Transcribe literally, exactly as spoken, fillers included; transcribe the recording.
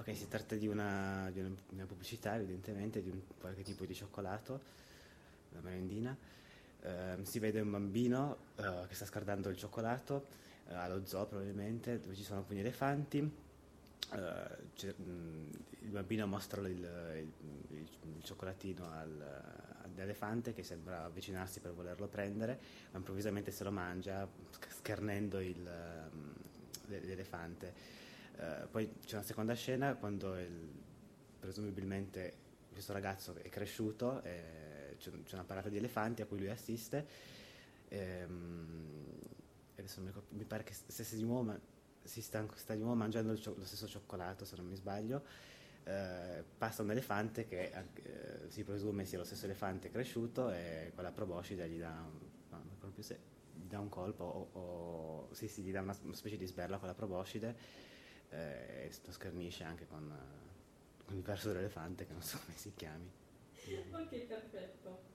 Ok, si tratta di una, di una- una pubblicità, evidentemente, di un qualche tipo di cioccolato, una merendina. Ehm, si vede un bambino eh, che sta scardando il cioccolato eh, allo zoo, probabilmente, dove ci sono alcuni elefanti. Eh, c'è- mh, il bambino mostra il, il- il- il cioccolatino al- all'elefante, che sembra avvicinarsi per volerlo prendere, ma improvvisamente se lo mangia, sc- schernendo il, ehm, l'e- l'elefante. Eh, poi c'è una seconda scena quando il- presumibilmente questo ragazzo è cresciuto, e c'è, c'è una parata di elefanti a cui lui assiste. ehm, e adesso non mi, ricordo- mi pare che stesse di nuovo, ma- si sta, sta di nuovo mangiando il cio- lo stesso cioccolato, se non mi sbaglio. Eh, passa un elefante che eh, si presume sia lo stesso elefante cresciuto, e con la proboscide gli dà un, no, non ricordo più se gli dà un colpo o, o- sì, sì, gli dà una, una specie di sberla con la proboscide, eh, e lo schernisce anche con, eh, con il verso dell'elefante, che non so come si chiami. Ok, perfetto.